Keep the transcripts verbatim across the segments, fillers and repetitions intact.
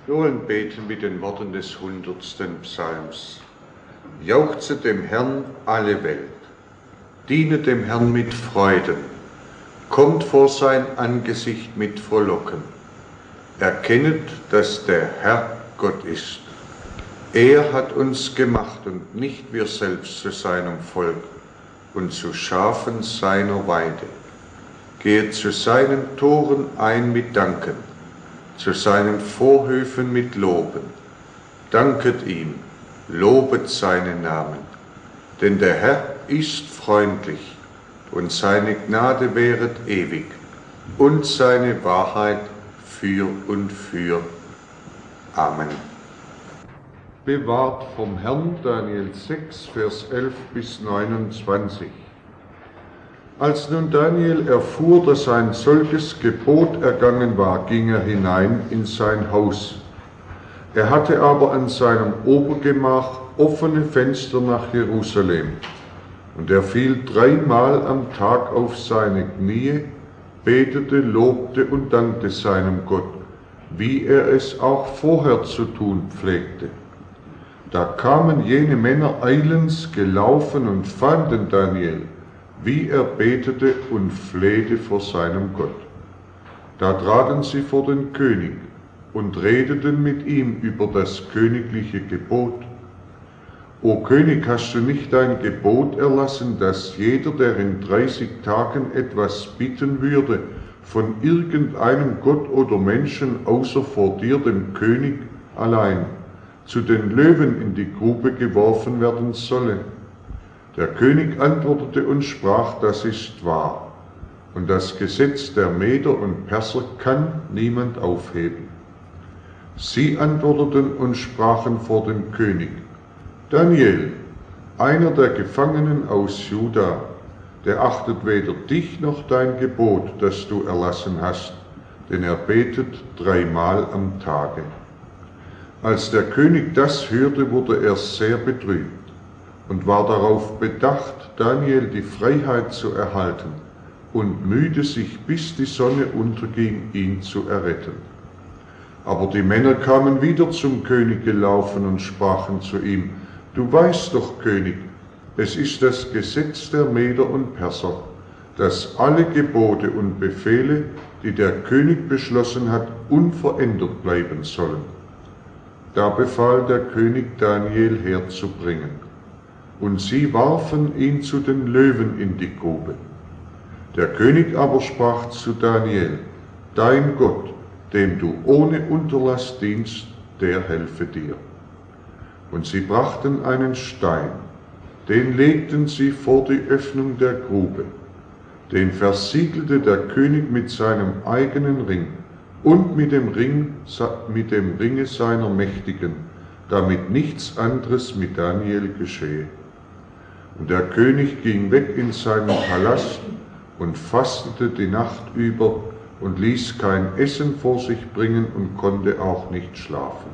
Wir wollen beten mit den Worten des hundertsten Psalms. Jauchze dem Herrn alle Welt, dienet dem Herrn mit Freuden, kommt vor sein Angesicht mit Frohlocken. Erkennet, dass der Herr Gott ist. Er hat uns gemacht und nicht wir selbst zu seinem Volk und zu Schafen seiner Weide. Gehet zu seinen Toren ein mit Danken, zu seinen Vorhöfen mit Loben. Danket ihm, lobet seinen Namen, denn der Herr ist freundlich und seine Gnade währet ewig und seine Wahrheit für und für. Amen. Bewahrt vom Herrn, Daniel sechs, Vers elf bis neunundzwanzig. Als nun Daniel erfuhr, dass ein solches Gebot ergangen war, ging er hinein in sein Haus. Er hatte aber an seinem Obergemach offene Fenster nach Jerusalem, und er fiel dreimal am Tag auf seine Knie, betete, lobte und dankte seinem Gott, wie er es auch vorher zu tun pflegte. Da kamen jene Männer eilends gelaufen und fanden Daniel, wie er betete und flehte vor seinem Gott. Da traten sie vor den König und redeten mit ihm über das königliche Gebot. O König, hast du nicht ein Gebot erlassen, dass jeder, der in dreißig Tagen etwas bitten würde, von irgendeinem Gott oder Menschen außer vor dir, dem König allein, zu den Löwen in die Grube geworfen werden solle? Der König antwortete und sprach, das ist wahr, und das Gesetz der Meder und Perser kann niemand aufheben. Sie antworteten und sprachen vor dem König, Daniel, einer der Gefangenen aus Juda, der achtet weder dich noch dein Gebot, das du erlassen hast, denn er betet dreimal am Tage. Als der König das hörte, wurde er sehr betrübt und war darauf bedacht, Daniel die Freiheit zu erhalten, und mühte sich, bis die Sonne unterging, ihn zu erretten. Aber die Männer kamen wieder zum König gelaufen und sprachen zu ihm, du weißt doch, König, es ist das Gesetz der Meder und Perser, dass alle Gebote und Befehle, die der König beschlossen hat, unverändert bleiben sollen. Da befahl der König, Daniel herzubringen. Und sie warfen ihn zu den Löwen in die Grube. Der König aber sprach zu Daniel, dein Gott, dem du ohne Unterlass dienst, der helfe dir. Und sie brachten einen Stein, den legten sie vor die Öffnung der Grube, den versiegelte der König mit seinem eigenen Ring und mit dem, Ring, mit dem Ringe seiner Mächtigen, damit nichts anderes mit Daniel geschehe. Und der König ging weg in seinen Palast und fastete die Nacht über und ließ kein Essen vor sich bringen und konnte auch nicht schlafen.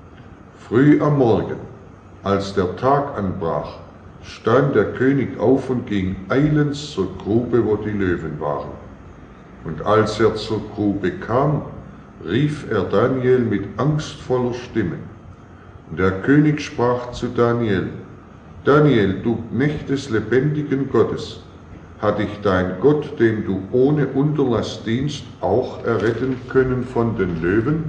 Früh am Morgen, als der Tag anbrach, stand der König auf und ging eilends zur Grube, wo die Löwen waren. Und als er zur Grube kam, rief er Daniel mit angstvoller Stimme. Und der König sprach zu Daniel, Daniel, du Knecht des lebendigen Gottes, hat dich dein Gott, dem du ohne Unterlass dienst, auch erretten können von den Löwen?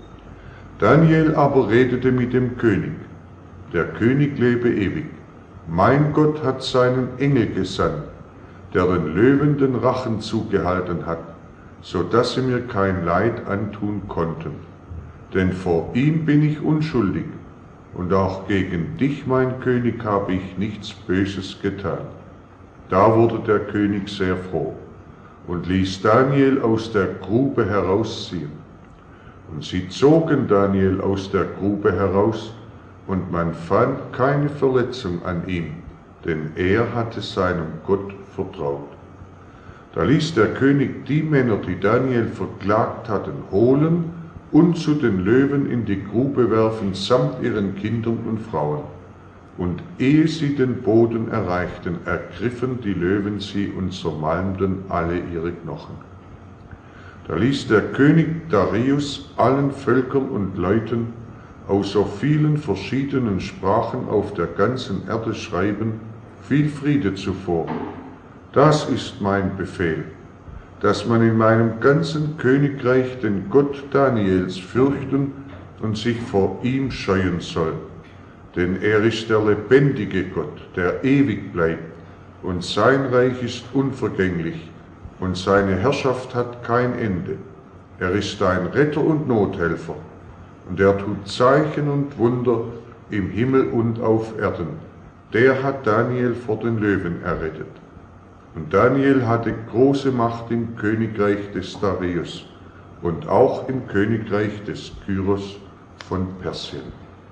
Daniel aber redete mit dem König, der König lebe ewig. Mein Gott hat seinen Engel gesandt, der den Löwen den Rachen zugehalten hat, so dass sie mir kein Leid antun konnten. Denn vor ihm bin ich unschuldig, und auch gegen dich, mein König, habe ich nichts Böses getan. Da wurde der König sehr froh und ließ Daniel aus der Grube herausziehen. Und sie zogen Daniel aus der Grube heraus, und man fand keine Verletzung an ihm, denn er hatte seinem Gott vertraut. Da ließ der König die Männer, die Daniel verklagt hatten, holen und zu den Löwen in die Grube werfen, samt ihren Kindern und Frauen. Und ehe sie den Boden erreichten, ergriffen die Löwen sie und zermalmten alle ihre Knochen. Da ließ der König Darius allen Völkern und Leuten aus so vielen verschiedenen Sprachen auf der ganzen Erde schreiben, viel Friede zuvor. Das ist mein Befehl, dass man in meinem ganzen Königreich den Gott Daniels fürchten und sich vor ihm scheuen soll. Denn er ist der lebendige Gott, der ewig bleibt, und sein Reich ist unvergänglich, und seine Herrschaft hat kein Ende. Er ist ein Retter und Nothelfer, und er tut Zeichen und Wunder im Himmel und auf Erden. Der hat Daniel vor den Löwen errettet. Und Daniel hatte große Macht im Königreich des Darius und auch im Königreich des Kyros von Persien.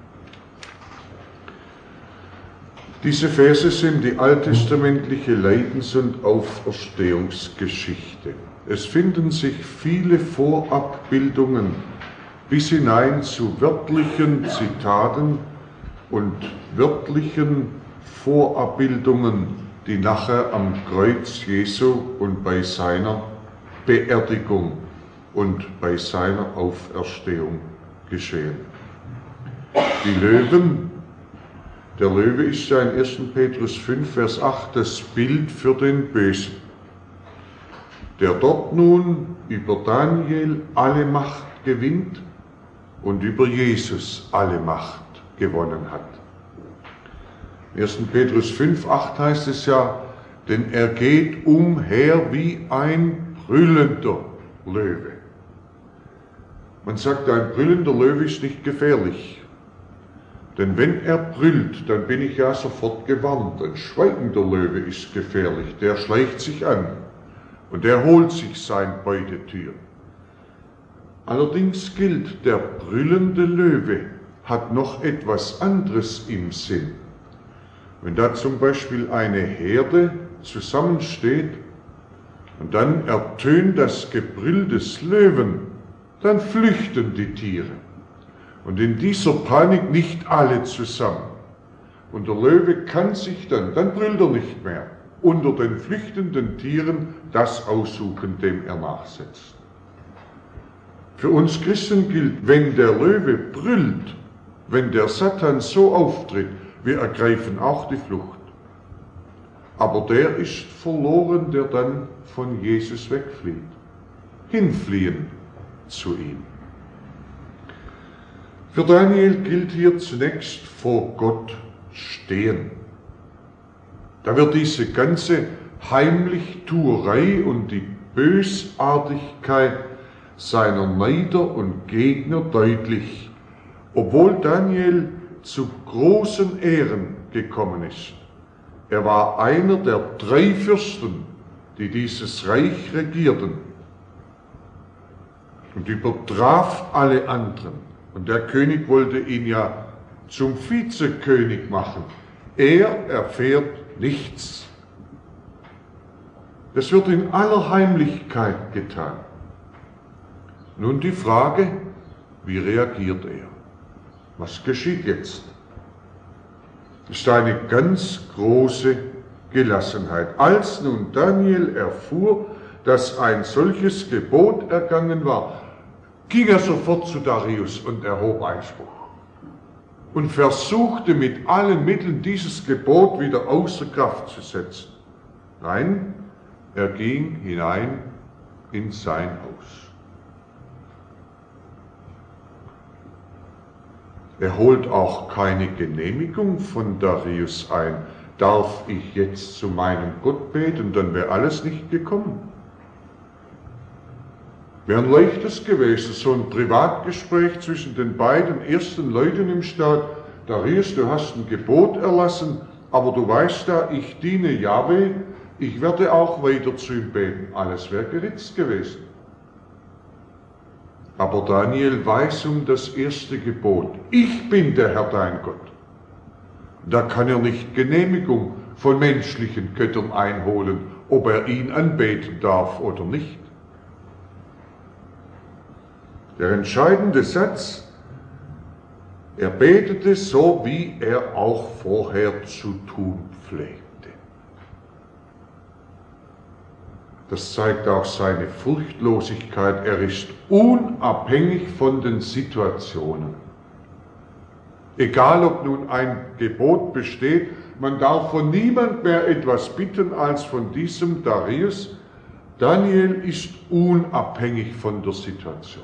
Diese Verse sind die alttestamentliche Leidens- und Auferstehungsgeschichte. Es finden sich viele Vorabbildungen bis hinein zu wörtlichen Zitaten und wörtlichen Vorabbildungen, die nachher am Kreuz Jesu und bei seiner Beerdigung und bei seiner Auferstehung geschehen. Die Löwen, der Löwe ist ja in ersten Petrus fünf, Vers acht das Bild für den Bösen, der dort nun über Daniel alle Macht gewinnt und über Jesus alle Macht gewonnen hat. In ersten Petrus fünf, acht heißt es ja, denn er geht umher wie ein brüllender Löwe. Man sagt, ein brüllender Löwe ist nicht gefährlich. Denn wenn er brüllt, dann bin ich ja sofort gewarnt. Ein schweigender Löwe ist gefährlich, der schleicht sich an und er holt sich sein Beutetier. Allerdings gilt, der brüllende Löwe hat noch etwas anderes im Sinn. Wenn da zum Beispiel eine Herde zusammensteht und dann ertönt das Gebrüll des Löwen, dann flüchten die Tiere. Und in dieser Panik nicht alle zusammen. Und der Löwe kann sich dann, dann brüllt er nicht mehr, unter den flüchtenden Tieren das aussuchen, dem er nachsetzt. Für uns Christen gilt, wenn der Löwe brüllt, wenn der Satan so auftritt, wir ergreifen auch die Flucht. Aber der ist verloren, der dann von Jesus wegflieht. Hinfliehen zu ihm. Für Daniel gilt hier zunächst vor Gott stehen. Da wird diese ganze Heimlichtuerei und die Bösartigkeit seiner Neider und Gegner deutlich, obwohl Daniel zu großen Ehren gekommen ist. Er war einer der drei Fürsten, die dieses Reich regierten und übertraf alle anderen. Und der König wollte ihn ja zum Vizekönig machen. Er erfährt nichts. Das wird in aller Heimlichkeit getan. Nun die Frage, wie reagiert er? Was geschieht jetzt? Es ist eine ganz große Gelassenheit. Als nun Daniel erfuhr, dass ein solches Gebot ergangen war, ging er sofort zu Darius und erhob Einspruch und versuchte mit allen Mitteln dieses Gebot wieder außer Kraft zu setzen. Nein, er ging hinein in sein Haus. Er holt auch keine Genehmigung von Darius ein. Darf ich jetzt zu meinem Gott beten, dann wäre alles nicht gekommen. Wäre ein leichtes gewesen, so ein Privatgespräch zwischen den beiden ersten Leuten im Staat. Darius, du hast ein Gebot erlassen, aber du weißt da, ich diene Jahwe, ich werde auch weiter zu ihm beten. Alles wäre geritzt gewesen. Aber Daniel weiß um das erste Gebot. Ich bin der Herr dein Gott. Da kann er nicht Genehmigung von menschlichen Göttern einholen, ob er ihn anbeten darf oder nicht. Der entscheidende Satz, er betete so, wie er auch vorher zu tun pflegte. Das zeigt auch seine Furchtlosigkeit. Er ist unabhängig von den Situationen. Egal, ob nun ein Gebot besteht, man darf von niemand mehr etwas bitten als von diesem Darius. Daniel ist unabhängig von der Situation.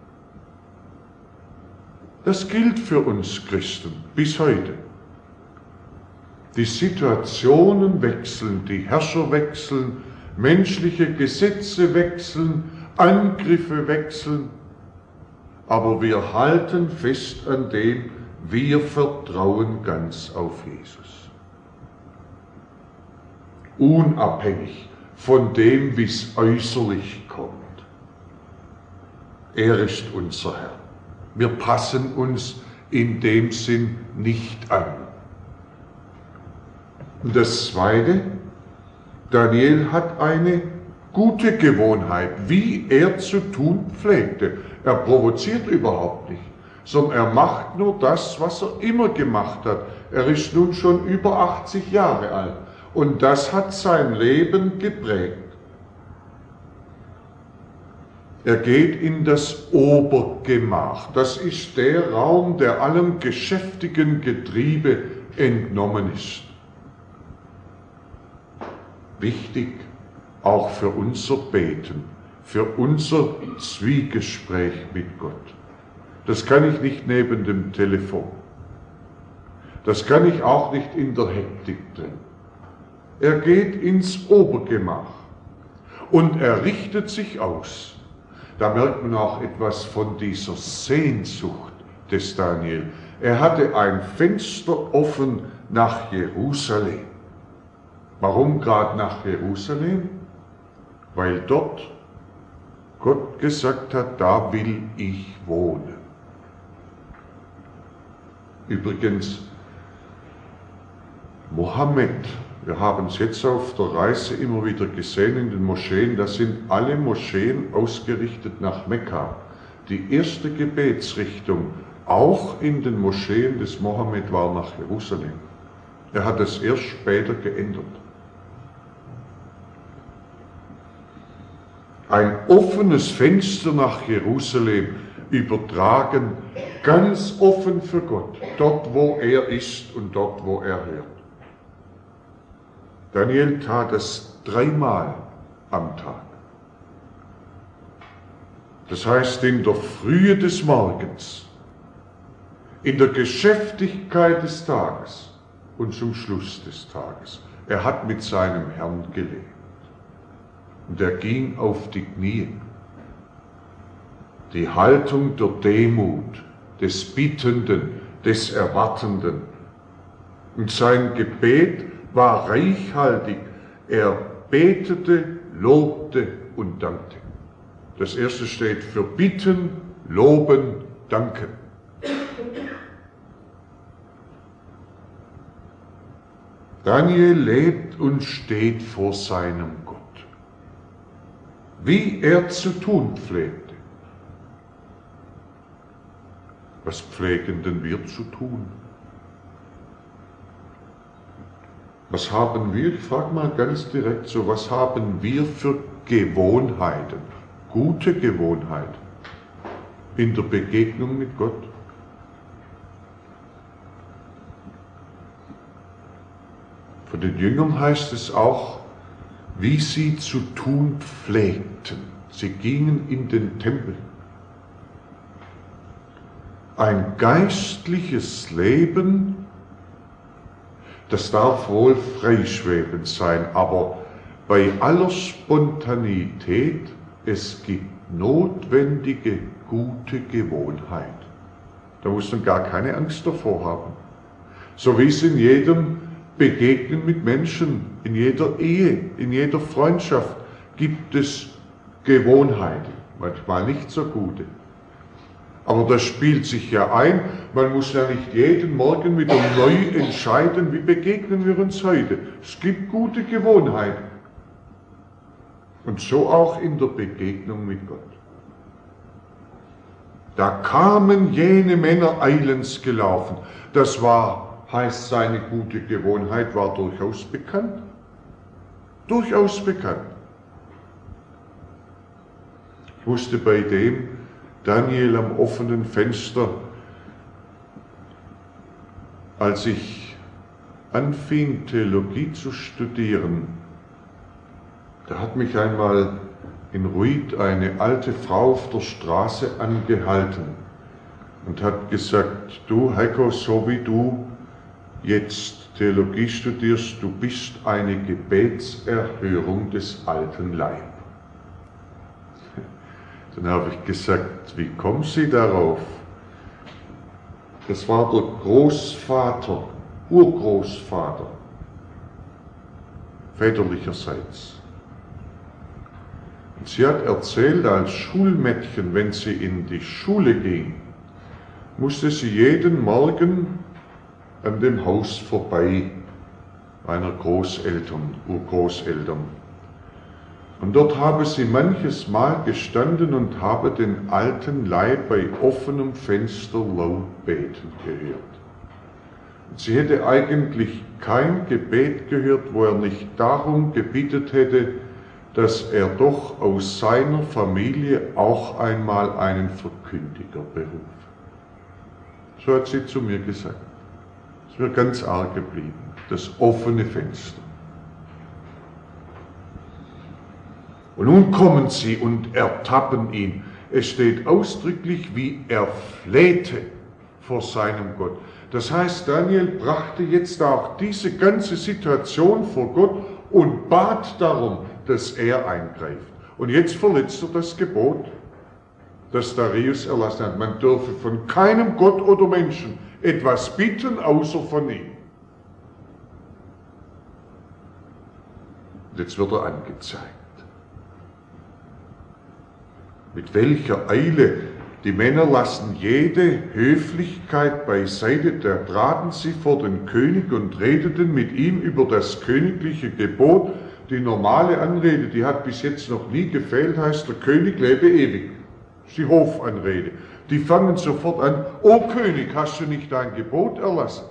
Das gilt für uns Christen bis heute. Die Situationen wechseln, die Herrscher wechseln, menschliche Gesetze wechseln, Angriffe wechseln, aber wir halten fest an dem, wir vertrauen ganz auf Jesus. Unabhängig von dem, wie es äußerlich kommt. Er ist unser Herr. Wir passen uns in dem Sinn nicht an. Und das Zweite, Daniel hat eine gute Gewohnheit, wie er zu tun pflegte. Er provoziert überhaupt nicht, sondern er macht nur das, was er immer gemacht hat. Er ist nun schon über achtzig Jahre alt und das hat sein Leben geprägt. Er geht in das Obergemach. Das ist der Raum, der allem geschäftigen Getriebe entnommen ist. Wichtig auch für unser Beten, für unser Zwiegespräch mit Gott. Das kann ich nicht neben dem Telefon. Das kann ich auch nicht in der Hektik drin. Er geht ins Obergemach und er richtet sich aus. Da merkt man auch etwas von dieser Sehnsucht des Daniel. Er hatte ein Fenster offen nach Jerusalem. Warum gerade nach Jerusalem? Weil dort Gott gesagt hat, da will ich wohnen. Übrigens, Mohammed, wir haben es jetzt auf der Reise immer wieder gesehen in den Moscheen, da sind alle Moscheen ausgerichtet nach Mekka. Die erste Gebetsrichtung, auch in den Moscheen des Mohammed, war nach Jerusalem. Er hat es erst später geändert. Ein offenes Fenster nach Jerusalem übertragen, ganz offen für Gott, dort wo er ist und dort wo er hört. Daniel tat es dreimal am Tag. Das heißt, in der Frühe des Morgens, in der Geschäftigkeit des Tages und zum Schluss des Tages. Er hat mit seinem Herrn gelebt. Und er ging auf die Knie. Die Haltung der Demut, des Bittenden, des Erwartenden. Und sein Gebet war reichhaltig. Er betete, lobte und dankte. Das erste steht für Bitten, Loben, Danken. Daniel lebt und steht vor seinem Gott. Wie er zu tun pflegte. Was pflegen denn wir zu tun? Was haben wir, ich frage mal ganz direkt so, was haben wir für Gewohnheiten, gute Gewohnheiten in der Begegnung mit Gott? Von den Jüngern heißt es auch, wie sie zu tun pflegten. Sie gingen in den Tempel. Ein geistliches Leben, das darf wohl freischwebend sein, aber bei aller Spontanität, es gibt notwendige, gute Gewohnheit. Da muss man gar keine Angst davor haben. So wie es in jedem Begegnen mit Menschen, in jeder Ehe, in jeder Freundschaft gibt es Gewohnheiten, manchmal nicht so gute. Aber das spielt sich ja ein, man muss ja nicht jeden Morgen wieder neu entscheiden, wie begegnen wir uns heute. Es gibt gute Gewohnheiten. Und so auch in der Begegnung mit Gott. Da kamen jene Männer eilends gelaufen. Das war, heißt seine gute Gewohnheit, war durchaus bekannt. Durchaus bekannt. Ich musste bei dem Daniel am offenen Fenster, als ich anfing, Theologie zu studieren, da hat mich einmal in Ruid eine alte Frau auf der Straße angehalten und hat gesagt, du Heiko, so wie du jetzt Theologie studierst, du bist eine Gebetserhörung des alten Leib. Dann habe ich gesagt, wie kommen Sie darauf? Das war der Großvater, Urgroßvater, väterlicherseits. Und sie hat erzählt, als Schulmädchen, wenn sie in die Schule ging, musste sie jeden Morgen an dem Haus vorbei meiner Großeltern, Urgroßeltern. Und dort habe sie manches Mal gestanden und habe den alten Leib bei offenem Fenster laut beten gehört. Und sie hätte eigentlich kein Gebet gehört, wo er nicht darum gebittet hätte, dass er doch aus seiner Familie auch einmal einen Verkündiger beruft. So hat sie zu mir gesagt. Das ist mir ganz arg geblieben, das offene Fenster. Und nun kommen sie und ertappen ihn. Es steht ausdrücklich, wie er flehte vor seinem Gott. Das heißt, Daniel brachte jetzt auch diese ganze Situation vor Gott und bat darum, dass er eingreift. Und jetzt verletzt er das Gebot, das Darius erlassen hat. Man dürfe von keinem Gott oder Menschen etwas bitten, außer von ihm. Und jetzt wird er angezeigt. Mit welcher Eile, die Männer lassen jede Höflichkeit beiseite, da traten sie vor den König und redeten mit ihm über das königliche Gebot. Die normale Anrede, die hat bis jetzt noch nie gefehlt, heißt, der König lebe ewig. Das ist die Hofanrede. Die fangen sofort an, O König, hast du nicht dein Gebot erlassen?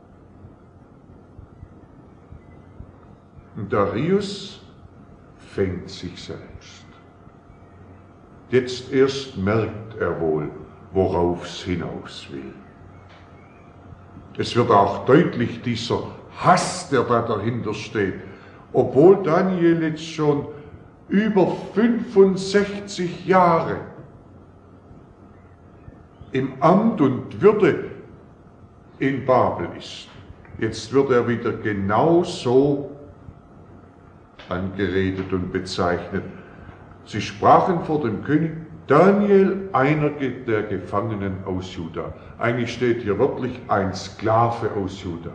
Und Darius fängt sich selbst. Jetzt erst merkt er wohl, worauf es hinaus will. Es wird auch deutlich, dieser Hass, der da dahinter steht. Obwohl Daniel jetzt schon über fünfundsechzig Jahre im Amt und Würde in Babel ist, jetzt wird er wieder genau so angeredet und bezeichnet. Sie sprachen vor dem König, Daniel, einer der Gefangenen aus Juda. Eigentlich steht hier wörtlich ein Sklave aus Juda.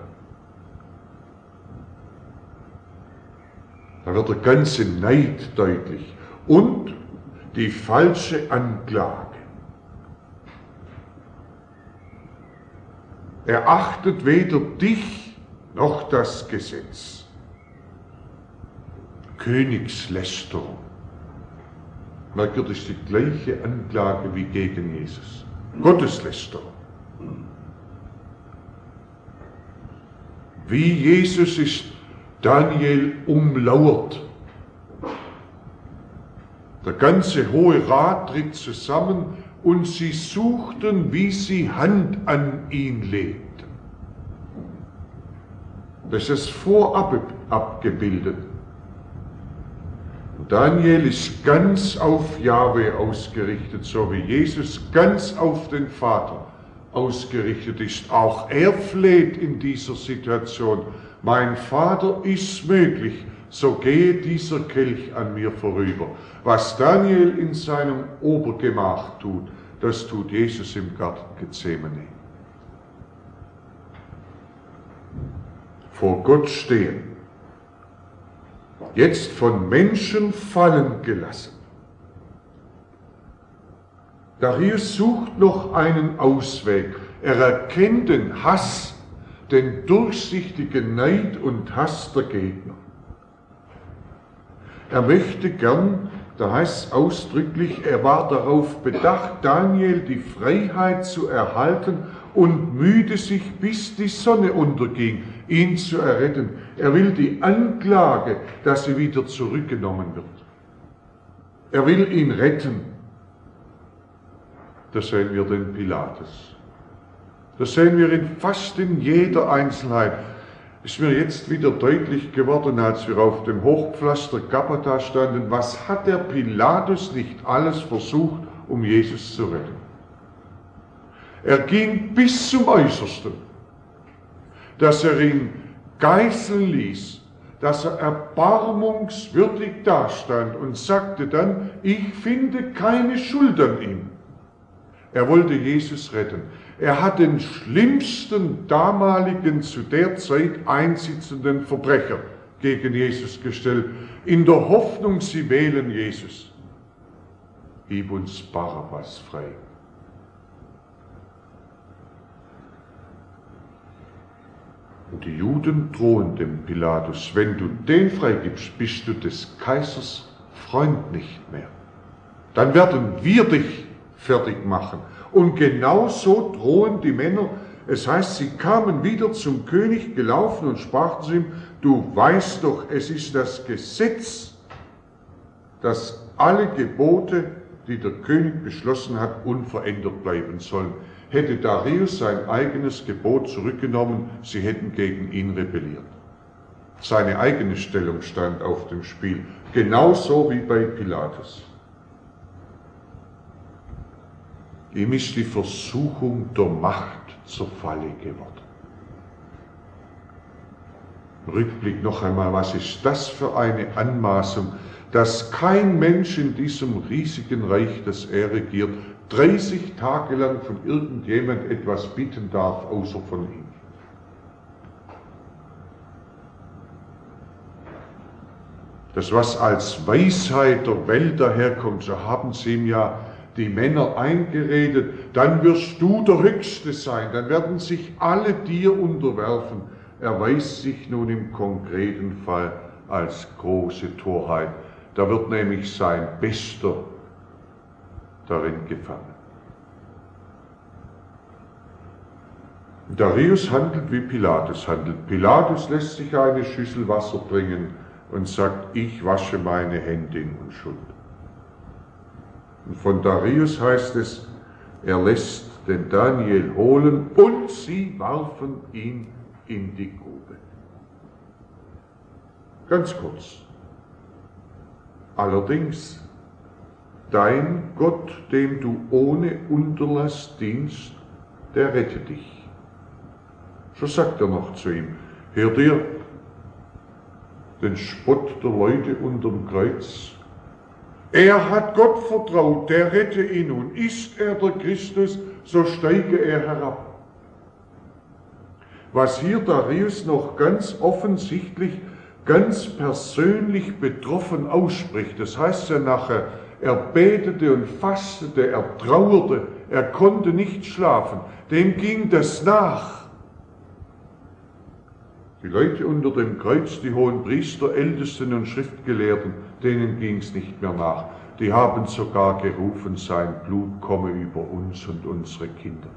Da wird der ganze Neid deutlich und die falsche Anklage. Er achtet weder dich noch das Gesetz. Königslästerung. Merkt ihr, das ist die gleiche Anklage wie gegen Jesus. Gotteslästerung. Wie Jesus ist Daniel umlauert. Der ganze Hohe Rat tritt zusammen und sie suchten, wie sie Hand an ihn legten. Das ist vorab abgebildet. Daniel ist ganz auf Jahwe ausgerichtet, so wie Jesus ganz auf den Vater ausgerichtet ist. Auch er fleht in dieser Situation. Mein Vater ist möglich, so gehe dieser Kelch an mir vorüber. Was Daniel in seinem Obergemach tut, das tut Jesus im Garten Gethsemane. Vor Gott stehen. Jetzt von Menschen fallen gelassen. Darius sucht noch einen Ausweg. Er erkennt den Hass, den durchsichtigen Neid und Hass der Gegner. Er möchte gern, da heißt es ausdrücklich, er war darauf bedacht, Daniel die Freiheit zu erhalten und mühte sich, bis die Sonne unterging, ihn zu erretten. Er will die Anklage, dass sie wieder zurückgenommen wird. Er will ihn retten. da sehen wir den Pilatus. Das sehen wir in fast in jeder Einzelheit. Ist mir jetzt wieder deutlich geworden, als wir auf dem Hochpflaster Gabata standen, was hat der Pilatus nicht alles versucht, um Jesus zu retten? Er ging bis zum Äußersten, dass er ihn geißeln ließ, dass er erbarmungswürdig dastand und sagte dann, ich finde keine Schuld an ihm. Er wollte Jesus retten. Er hat den schlimmsten damaligen, zu der Zeit einsitzenden Verbrecher gegen Jesus gestellt, in der Hoffnung, sie wählen Jesus. Gib uns Barabbas frei. Und die Juden drohen dem Pilatus, wenn du den freigibst, bist du des Kaisers Freund nicht mehr. Dann werden wir dich fertig machen. Und genau so drohen die Männer. Es heißt, sie kamen wieder zum König gelaufen und sprachen zu ihm, du weißt doch, es ist das Gesetz, dass alle Gebote, die der König beschlossen hat, unverändert bleiben sollen. Hätte Darius sein eigenes Gebot zurückgenommen, sie hätten gegen ihn rebelliert. Seine eigene Stellung stand auf dem Spiel, genauso wie bei Pilatus. Ihm ist die Versuchung der Macht zur Falle geworden. Rückblick noch einmal, was ist das für eine Anmaßung, dass kein Mensch in diesem riesigen Reich, das er regiert, dreißig Tage lang von irgendjemand etwas bitten darf, außer von ihm. Das, was als Weisheit der Welt daherkommt, so haben sie ihm ja die Männer eingeredet, dann wirst du der Höchste sein, dann werden sich alle dir unterwerfen, erweist sich nun im konkreten Fall als große Torheit. Da wird nämlich sein Bester darin gefangen. Darius handelt, wie Pilatus handelt. Pilatus lässt sich eine Schüssel Wasser bringen und sagt, ich wasche meine Hände in Unschuld. Und von Darius heißt es, er lässt den Daniel holen und sie warfen ihn in die Grube. Ganz kurz. Allerdings, dein Gott, dem du ohne Unterlass dienst, der rette dich. So sagt er noch zu ihm, hör dir den Spott der Leute unterm Kreuz. Er hat Gott vertraut, der rette ihn nun. Ist er der Christus, so steige er herab. Was hier Darius noch ganz offensichtlich, ganz persönlich betroffen ausspricht, das heißt ja nachher, er betete und fastete, er trauerte, er konnte nicht schlafen, dem ging das nach. Die Leute unter dem Kreuz, die hohen Priester, Ältesten und Schriftgelehrten, denen ging es nicht mehr nach. Die haben sogar gerufen, sein Blut komme über uns und unsere Kinder.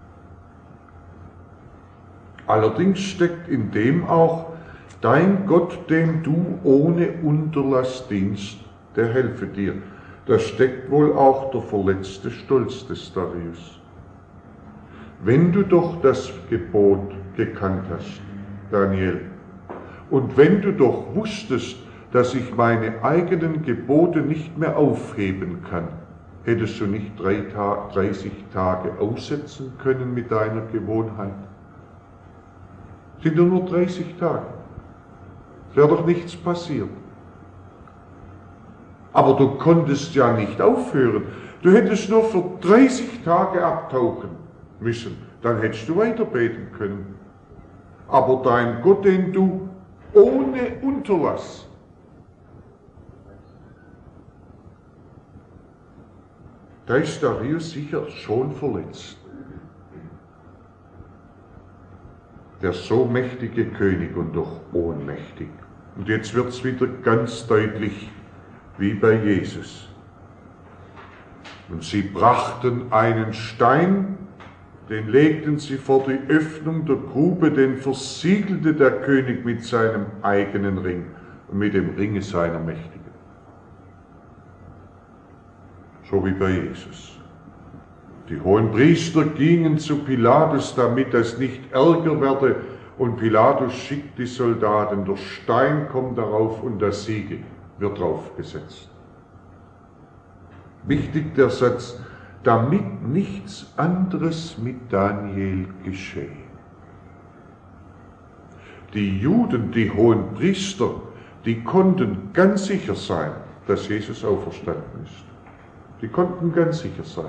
Allerdings steckt in dem auch, dein Gott, dem du ohne Unterlass dienst, der helfe dir. Da steckt wohl auch der verletzte Stolz des Darius. Wenn du doch das Gebot gekannt hast, Daniel, und wenn du doch wusstest, dass ich meine eigenen Gebote nicht mehr aufheben kann, hättest du nicht dreißig Tage aussetzen können mit deiner Gewohnheit? Sind doch nur dreißig Tage. Es wäre doch nichts passiert. Aber du konntest ja nicht aufhören. Du hättest nur für dreißig Tage abtauchen müssen. Dann hättest du weiter beten können. Aber dein Gott, den du ohne Unterlass, da ist Darius sicher schon verletzt. Der so mächtige König und doch ohnmächtig. Und jetzt wird es wieder ganz deutlich, wie bei Jesus. Und sie brachten einen Stein, den legten sie vor die Öffnung der Grube, den versiegelte der König mit seinem eigenen Ring und mit dem Ringe seiner Mächtigen. So wie bei Jesus. Die Hohenpriester gingen zu Pilatus, damit es nicht ärger werde, und Pilatus schickt die Soldaten, der Stein kommt darauf und das Siegel wird draufgesetzt. Wichtig der Satz, damit nichts anderes mit Daniel geschehe. Die Juden, die Hohenpriester, die konnten ganz sicher sein, dass Jesus auferstanden ist. Die konnten ganz sicher sein.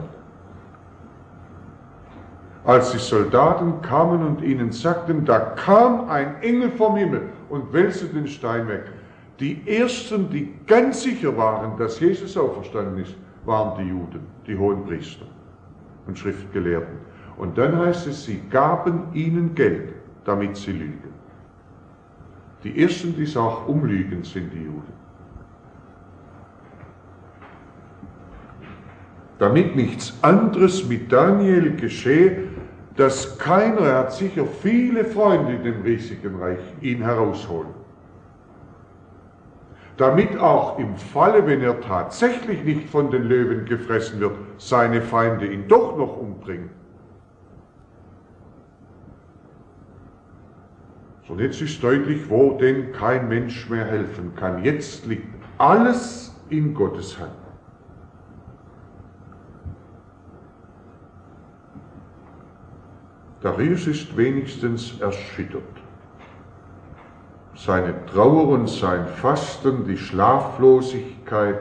Als die Soldaten kamen und ihnen sagten, da kam ein Engel vom Himmel und wälzte den Stein weg. Die ersten, die ganz sicher waren, dass Jesus auferstanden ist, waren die Juden, die Hohenpriester und Schriftgelehrten. Und dann heißt es, sie gaben ihnen Geld, damit sie lügen. Die ersten, die es auch umlügen, sind die Juden. Damit nichts anderes mit Daniel geschehe, dass keiner, er hat sicher viele Freunde in dem riesigen Reich, ihn herausholen. Damit auch im Falle, wenn er tatsächlich nicht von den Löwen gefressen wird, seine Feinde ihn doch noch umbringen. So, und jetzt ist deutlich, wo denn kein Mensch mehr helfen kann. Jetzt liegt alles in Gottes Hand. Darius ist wenigstens erschüttert. Seine Trauer und sein Fasten, die Schlaflosigkeit.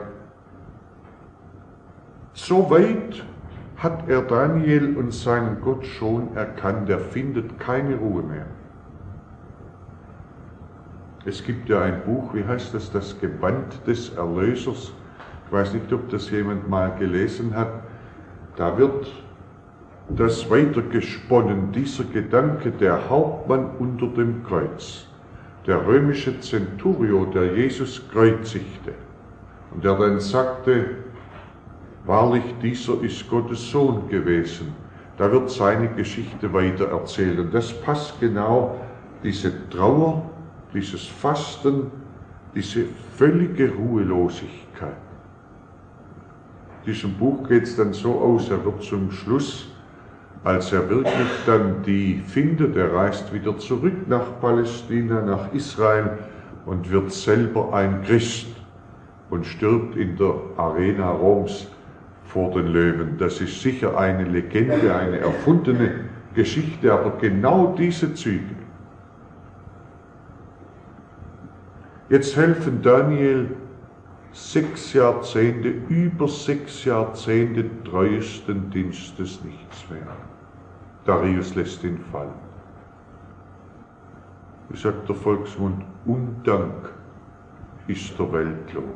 So weit hat er Daniel und seinen Gott schon erkannt, er findet keine Ruhe mehr. Es gibt ja ein Buch, wie heißt das, das Gewand des Erlösers. Ich weiß nicht, ob das jemand mal gelesen hat. Da wird das weitergesponnen, dieser Gedanke, der Hauptmann unter dem Kreuz, der römische Centurio, der Jesus kreuzigte und der dann sagte, wahrlich, dieser ist Gottes Sohn gewesen. Da wird seine Geschichte weiter erzählt und das passt genau, diese Trauer, dieses Fasten, diese völlige Ruhelosigkeit. In diesem Buch geht es dann so aus, er wird zum Schluss, als er wirklich dann die findet, er reist wieder zurück nach Palästina, nach Israel und wird selber ein Christ und stirbt in der Arena Roms vor den Löwen. Das ist sicher eine Legende, eine erfundene Geschichte, aber genau diese Züge. Jetzt helfen Daniel sechs Jahrzehnte, über sechs Jahrzehnte treuesten Dienstes nichts mehr. Darius lässt ihn fallen. Wie sagt der Volksmund, Undank ist der Weltlohn.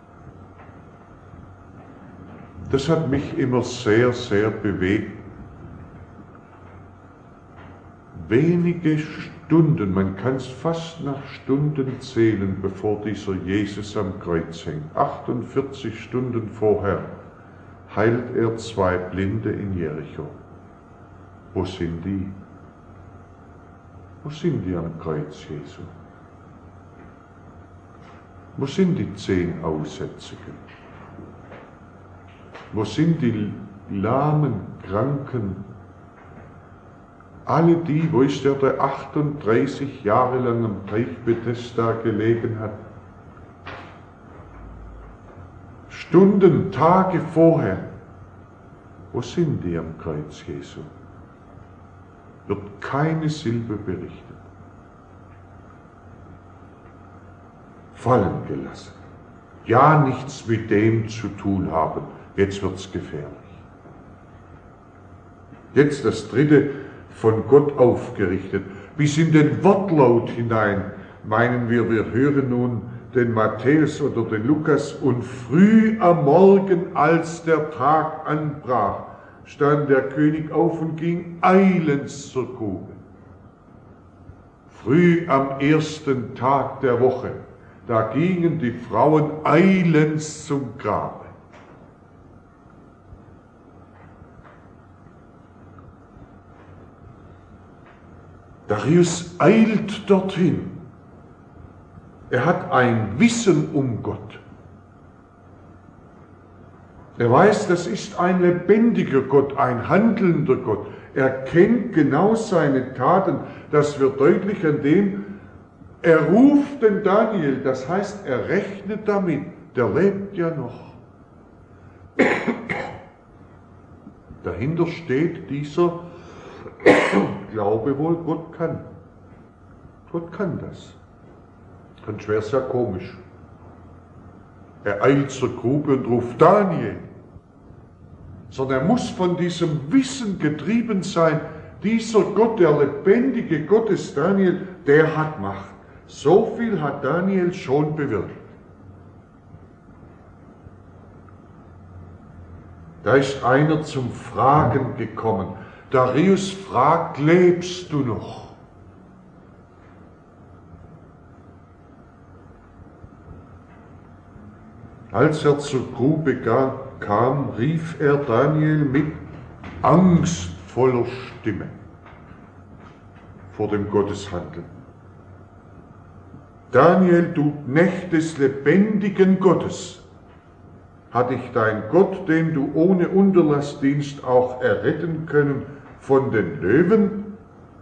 Das hat mich immer sehr, sehr bewegt. Wenige Stunden, man kann es fast nach Stunden zählen, bevor dieser Jesus am Kreuz hängt. achtundvierzig Stunden vorher heilt er zwei Blinde in Jericho. Wo sind die? Wo sind die am Kreuz Jesu? Wo sind die zehn Aussätzigen? Wo sind die lahmen, Kranken? Alle die, wo ist der, der achtunddreißig Jahre lang am Teich Bethesda gelegen hat? Stunden, Tage vorher. Wo sind die am Kreuz Jesu? Wird keine Silbe berichtet. Fallen gelassen. Ja, nichts mit dem zu tun haben. Jetzt wird's gefährlich. Jetzt das dritte, von Gott aufgerichtet. Bis in den Wortlaut hinein meinen wir, wir hören nun den Matthäus oder den Lukas. Und früh am Morgen, als der Tag anbrach, stand der König auf und ging eilends zur Grube. Früh am ersten Tag der Woche, da gingen die Frauen eilends zum Grabe. Darius eilt dorthin. Er hat ein Wissen um Gott. Er weiß, das ist ein lebendiger Gott, ein handelnder Gott. Er kennt genau seine Taten. Das wird deutlich an dem, er ruft den Daniel, das heißt, er rechnet damit, der lebt ja noch. Dahinter steht dieser Glaube wohl, Gott kann. Gott kann das. Dann wäre es ja komisch. Er eilt zur Grube und ruft Daniel. Sondern er muss von diesem Wissen getrieben sein, dieser Gott, der lebendige Gott ist Daniel, der hat Macht. So viel hat Daniel schon bewirkt. Da ist einer zum Fragen gekommen. Darius fragt, lebst du noch? Als er zur Grube kam, rief er Daniel mit angstvoller Stimme vor dem Gotteshandeln. Daniel, du Knecht des lebendigen Gottes, hat dich dein Gott, den du ohne Unterlassdienst auch erretten können, von den Löwen?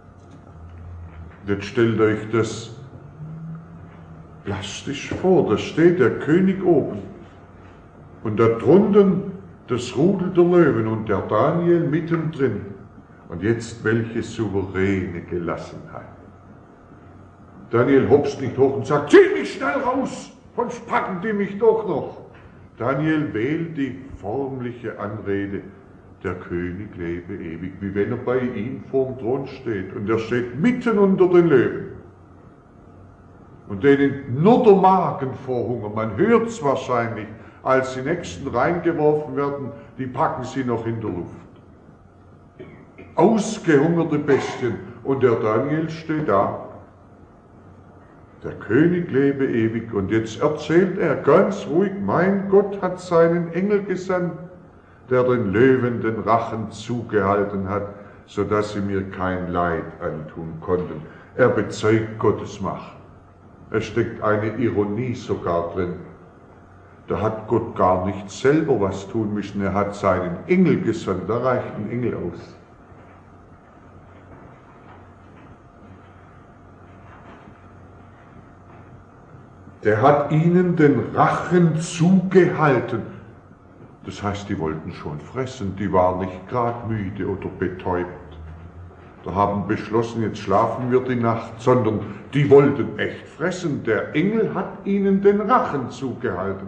Jetzt stellt euch das plastisch vor, da steht der König oben und da drunten das Rudel der Löwen und der Daniel mittendrin. Und jetzt welche souveräne Gelassenheit. Daniel hopst nicht hoch und sagt, zieh mich schnell raus, sonst packen die mich doch noch. Daniel wählt die formliche Anrede, der König lebe ewig, wie wenn er bei ihm vorm Thron steht. Und er steht mitten unter den Löwen. Und denen nur der Magen vor Hunger, man hört es wahrscheinlich, als die Nächsten reingeworfen werden, die packen sie noch in der Luft. Ausgehungerte Bestien. Und der Daniel steht da. Der König lebe ewig. Und jetzt erzählt er ganz ruhig, mein Gott hat seinen Engel gesandt, der den Löwen den Rachen zugehalten hat, sodass sie mir kein Leid antun konnten. Er bezeugt Gottes Macht. Es steckt eine Ironie sogar drin. Da hat Gott gar nicht selber was tun müssen. Er hat seinen Engel gesandt. Da reicht ein Engel aus. Der hat ihnen den Rachen zugehalten. Das heißt, die wollten schon fressen. Die waren nicht gerade müde oder betäubt. Da haben beschlossen, jetzt schlafen wir die Nacht, sondern die wollten echt fressen. Der Engel hat ihnen den Rachen zugehalten.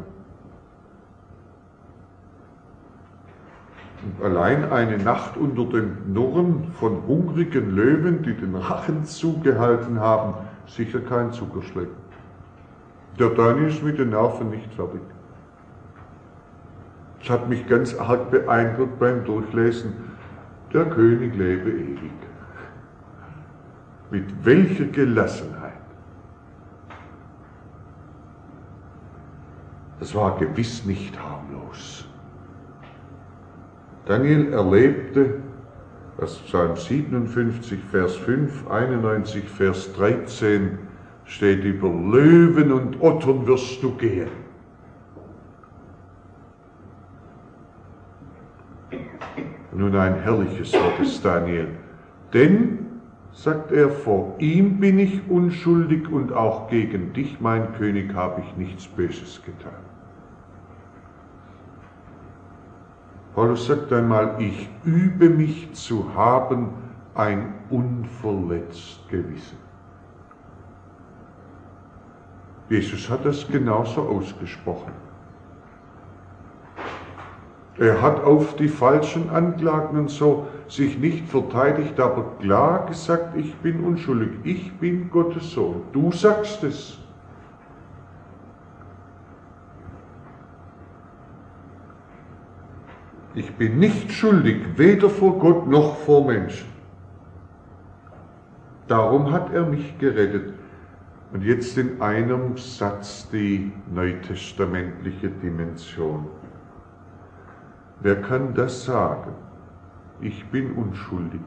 Und allein eine Nacht unter dem Knurren von hungrigen Löwen, die den Rachen zugehalten haben, sicher kein Zuckerschlecken. Der Daniel ist mit den Nerven nicht fertig. Das hat mich ganz arg beeindruckt beim Durchlesen. Der König lebe ewig. Mit welcher Gelassenheit. Das war gewiss nicht harmlos. Daniel erlebte, das Psalm siebenundfünfzig, Vers fünf, einundneunzig, Vers dreizehn steht, über Löwen und Ottern wirst du gehen. Nun ein herrliches Wort ist Daniel. Denn, sagt er, vor ihm bin ich unschuldig und auch gegen dich, mein König, habe ich nichts Böses getan. Paulus sagt einmal, ich übe mich zu haben ein unverletzt Gewissen. Jesus hat das genauso ausgesprochen. Er hat auf die falschen Anklagen und so sich nicht verteidigt, aber klar gesagt, ich bin unschuldig, ich bin Gottes Sohn. Du sagst es. Ich bin nicht schuldig, weder vor Gott noch vor Menschen. Darum hat er mich gerettet. Und jetzt in einem Satz die neutestamentliche Dimension. Wer kann das sagen? Ich bin unschuldig.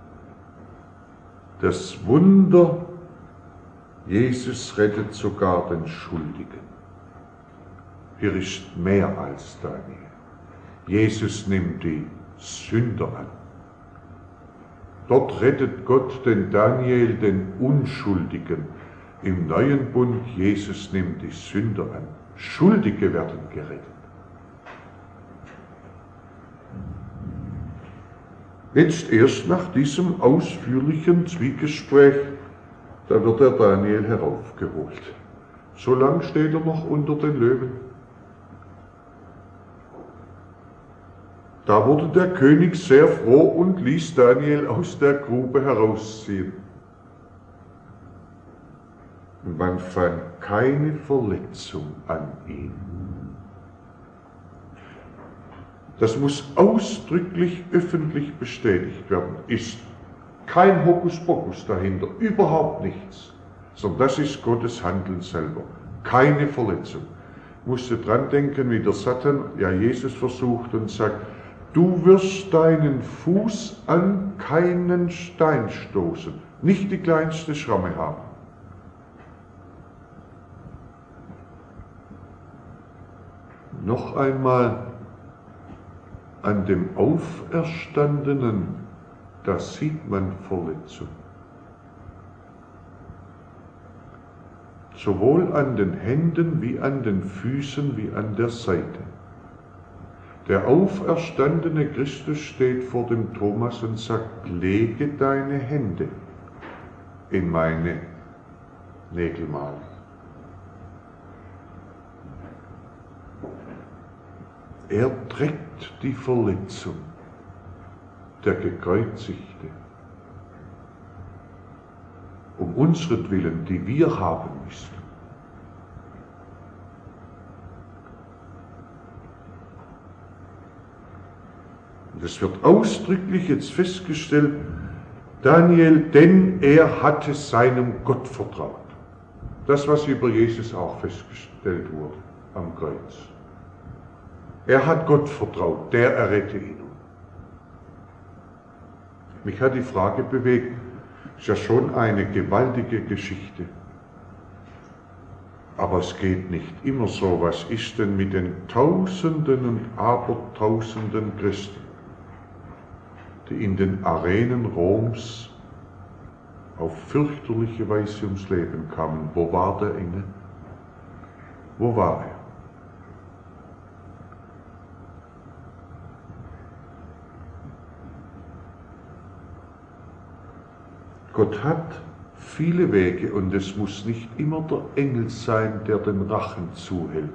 Das Wunder, Jesus rettet sogar den Schuldigen. Hier ist mehr als Daniel. Jesus nimmt die Sünder an. Dort rettet Gott den Daniel, den Unschuldigen. Im neuen Bund, Jesus nimmt die Sünder an. Schuldige werden gerettet. Jetzt erst nach diesem ausführlichen Zwiegespräch, da wird der Daniel heraufgeholt. So lang steht er noch unter den Löwen. Da wurde der König sehr froh und ließ Daniel aus der Grube herausziehen. Und man fand keine Verletzung an ihm. Das muss ausdrücklich öffentlich bestätigt werden. Ist kein Hokuspokus dahinter, überhaupt nichts. Sondern das ist Gottes Handeln selber. Keine Verletzung. Ich musste dran denken, wie der Satan ja Jesus versucht und sagt, du wirst deinen Fuß an keinen Stein stoßen, nicht die kleinste Schramme haben. Noch einmal, an dem Auferstandenen, da sieht man Verletzung. Sowohl an den Händen wie an den Füßen wie an der Seite. Der auferstandene Christus steht vor dem Thomas und sagt, lege deine Hände in meine Nägelmale. Er trägt die Verletzung, der Gekreuzigte, um unsretwillen, die wir haben müssen. Und es wird ausdrücklich jetzt festgestellt, Daniel, denn er hatte seinem Gott vertraut. Das, was über Jesus auch festgestellt wurde am Kreuz. Er hat Gott vertraut, der errette ihn. Mich hat die Frage bewegt, ist ja schon eine gewaltige Geschichte. Aber es geht nicht immer so. Was ist denn mit den Tausenden und Abertausenden Christen, die in den Arenen Roms auf fürchterliche Weise ums Leben kamen? Wo war der Engel? Wo war er? Gott hat viele Wege und es muss nicht immer der Engel sein, der den Rachen zuhält.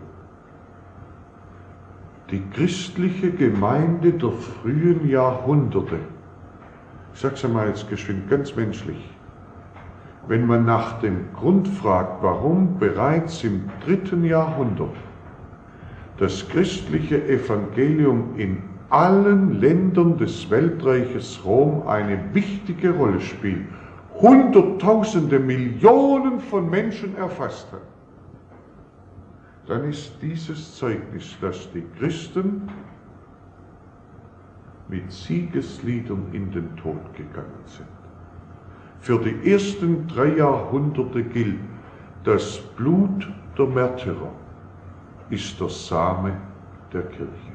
Die christliche Gemeinde der frühen Jahrhunderte, ich sage es einmal jetzt geschwind, ganz menschlich, wenn man nach dem Grund fragt, warum bereits im dritten Jahrhundert das christliche Evangelium in allen Ländern des Weltreiches Rom eine wichtige Rolle spielt, Hunderttausende, Millionen von Menschen erfasst hat, dann ist dieses Zeugnis, dass die Christen mit Siegesliedern in den Tod gegangen sind. Für die ersten drei Jahrhunderte gilt, das Blut der Märtyrer ist der Same der Kirche.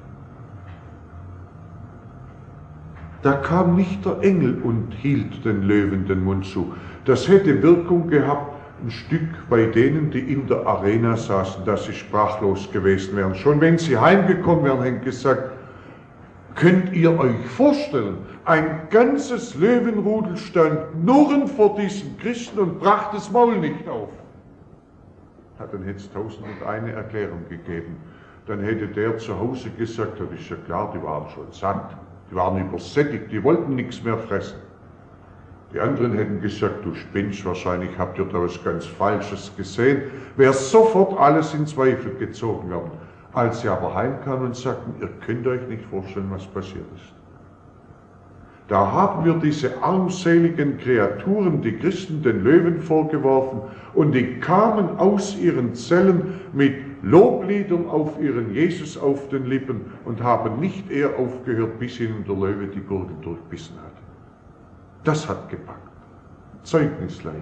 Da kam nicht der Engel und hielt den Löwen den Mund zu. Das hätte Wirkung gehabt, ein Stück bei denen, die in der Arena saßen, dass sie sprachlos gewesen wären. Schon wenn sie heimgekommen wären, hätten gesagt, könnt ihr euch vorstellen, ein ganzes Löwenrudel stand knurrend vor diesen Christen und brach das Maul nicht auf. Hat dann hätte es tausend und eine Erklärung gegeben. Dann hätte der zu Hause gesagt, das ist ja klar, die waren schon satt. Die waren übersättigt, die wollten nichts mehr fressen. Die anderen hätten gesagt, du spinnst, wahrscheinlich habt ihr da was ganz Falsches gesehen. Wäre sofort alles in Zweifel gezogen worden. Als sie aber heimkamen und sagten, ihr könnt euch nicht vorstellen, was passiert ist. Da haben wir diese armseligen Kreaturen, die Christen, den Löwen vorgeworfen und die kamen aus ihren Zellen mit Lobliedern auf ihren Jesus auf den Lippen und haben nicht eher aufgehört, bis ihnen der Löwe die Gurgel durchbissen hat. Das hat gepackt. Zeugnisleid.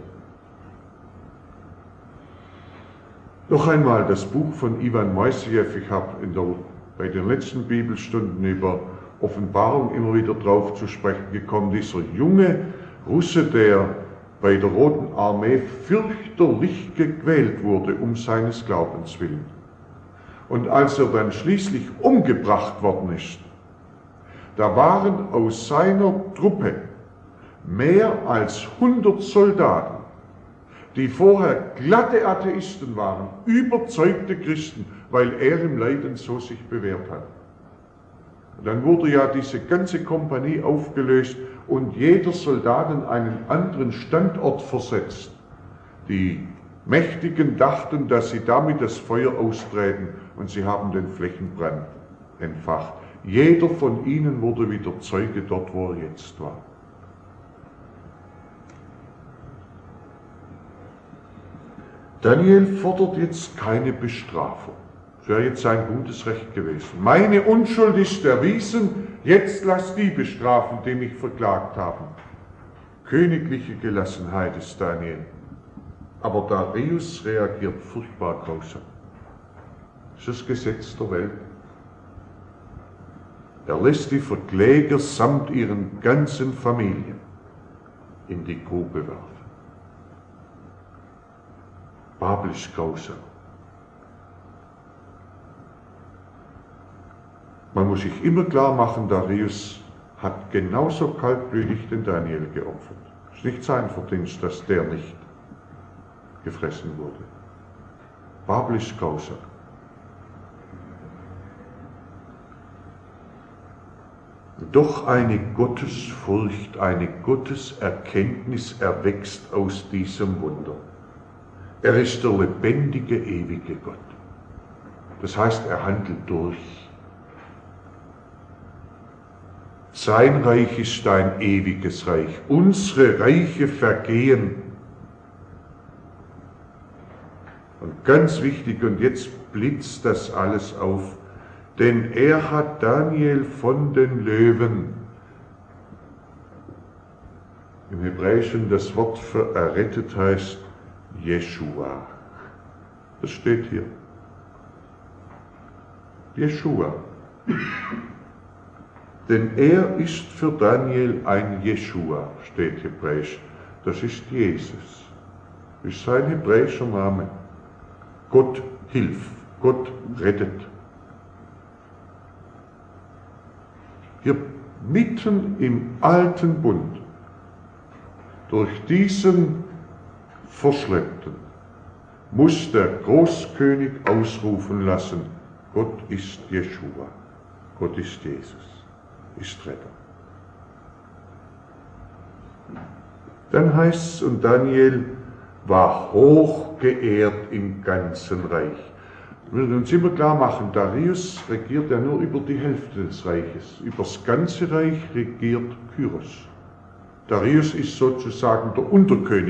Noch einmal das Buch von Iwan Moisejew. Ich habe in der bei den letzten Bibelstunden über Offenbarung immer wieder drauf zu sprechen gekommen, dieser junge Russe, der bei der Roten Armee fürchterlich gequält wurde um seines Glaubens willen. Und als er dann schließlich umgebracht worden ist, da waren aus seiner Truppe mehr als hundert Soldaten, die vorher glatte Atheisten waren, überzeugte Christen, weil er im Leiden so sich bewährt hat. Und dann wurde ja diese ganze Kompanie aufgelöst und jeder Soldat in einen anderen Standort versetzt. Die Mächtigen dachten, dass sie damit das Feuer austreten, und sie haben den Flächenbrand entfacht. Jeder von ihnen wurde wieder Zeuge dort, wo er jetzt war. Daniel fordert jetzt keine Bestrafung. Das wäre jetzt sein gutes Recht gewesen. Meine Unschuld ist erwiesen, jetzt lass die bestrafen, die mich verklagt haben. Königliche Gelassenheit ist Daniel. Aber Darius reagiert furchtbar grausam. Das ist das Gesetz der Welt. Er lässt die Verkläger samt ihren ganzen Familien in die Grube werfen. Babel ist grausam. Man muss sich immer klar machen, Darius hat genauso kaltblütig den Daniel geopfert. Es ist nicht sein Verdienst, dass der nicht gefressen wurde. Babel ist grausam. Doch eine Gottesfurcht, eine Gotteserkenntnis erwächst aus diesem Wunder. Er ist der lebendige, ewige Gott. Das heißt, er handelt durch. Sein Reich ist ein ewiges Reich. Unsere Reiche vergehen. Und ganz wichtig, und jetzt blitzt das alles auf, denn er hat Daniel von den Löwen, im Hebräischen das Wort für errettet heißt Jeschua. Das steht hier. Jeschua. Denn er ist für Daniel ein Jeschua, steht hebräisch. Das ist Jesus. Das ist sein hebräischer Name. Gott hilft, Gott rettet. Hier mitten im alten Bund, durch diesen Verschleppten, muss der Großkönig ausrufen lassen, Gott ist Jeschua, Gott ist Jesus, ist Retter. Dann heißt es, und Daniel war hoch geehrt im ganzen Reich. Wir müssen uns immer klar machen, Darius regiert ja nur über die Hälfte des Reiches. Über das ganze Reich regiert Kyros. Darius ist sozusagen der Unterkönig.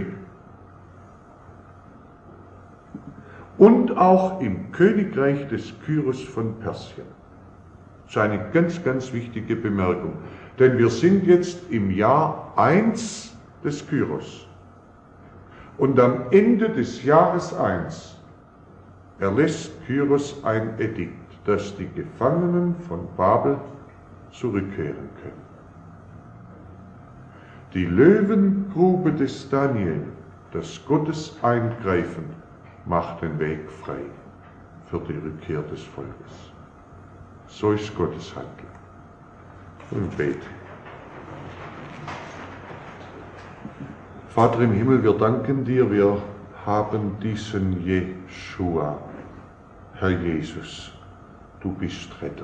Und auch im Königreich des Kyros von Persien. Das ist eine ganz, ganz wichtige Bemerkung. Denn wir sind jetzt im Jahr eins des Kyros. Und am Ende des Jahres eins erlässt Kyros ein Edikt, dass die Gefangenen von Babel zurückkehren können. Die Löwengrube des Daniel, das Gottes Eingreifen, macht den Weg frei für die Rückkehr des Volkes. So ist Gottes Handeln. Und beten. Vater im Himmel, wir danken dir, wir haben diesen Jeschua. Herr Jesus, du bist Retter.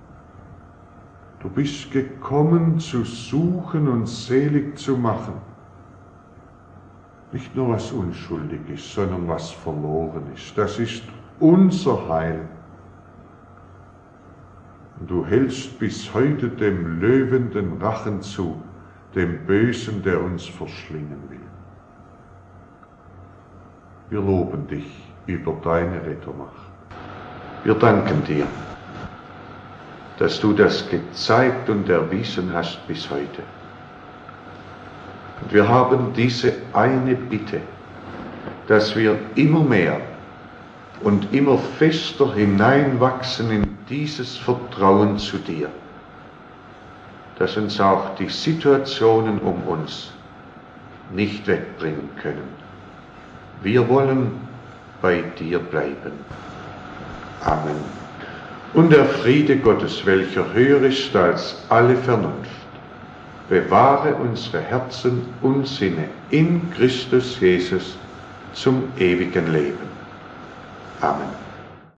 Du bist gekommen, zu suchen und selig zu machen. Nicht nur was unschuldig ist, sondern was verloren ist. Das ist unser Heil. Und du hältst bis heute dem Löwen den Rachen zu, dem Bösen, der uns verschlingen will. Wir loben dich über deine Rettermacht. Wir danken dir, dass du das gezeigt und erwiesen hast bis heute. Und wir haben diese eine Bitte, dass wir immer mehr und immer fester hineinwachsen in dieses Vertrauen zu dir, dass uns auch die Situationen um uns nicht wegbringen können. Wir wollen bei dir bleiben. Amen. Und der Friede Gottes, welcher höher ist als alle Vernunft, bewahre unsere Herzen und Sinne in Christus Jesus zum ewigen Leben. Amen.